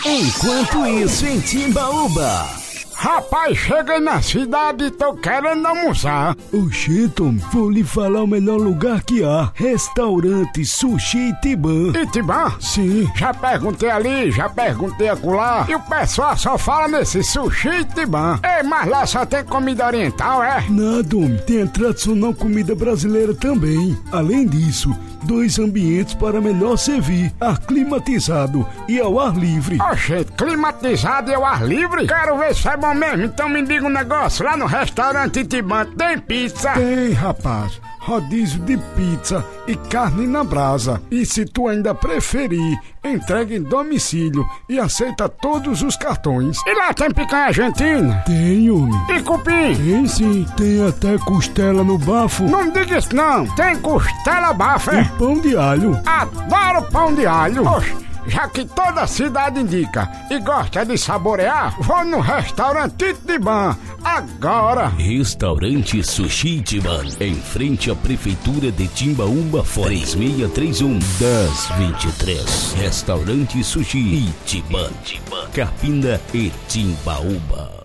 Enquanto isso, em Timbaúba. Rapaz, cheguei na cidade e tô querendo almoçar. Oxê, Tom, vou lhe falar o melhor lugar que há. Restaurante Sushi Itiban. Itiban? Sim. Já perguntei ali, já perguntei acolá. E o pessoal só fala nesse Sushi Itiban. Ei, mas lá só tem comida oriental, é? Nada, homem. Tem a tradicional comida brasileira também. Além disso, 2 ambientes para melhor servir. Ar climatizado e ao ar livre. Oxê, climatizado e ao ar livre? Quero ver se é bom mesmo. Então me diga um negócio. Lá no restaurante Itiban tem pizza? Tem, rapaz. Rodízio de pizza e carne na brasa. E se tu ainda preferir, entrega em domicílio e aceita todos os cartões. E lá tem picanha argentina? Tem, homem. E cupim? Tem sim. Tem até costela no bafo. Não me diga isso não. Tem costela bafo, é? E pão de alho. Adoro pão de alho. Oxe, já que toda cidade indica e gosta de saborear, vou no restaurante Itiban agora. Restaurante Sushi Itiban, em frente à Prefeitura de Timbaúba, 3631-1023. Restaurante Sushi Itiban, Carpina e Timbaúba.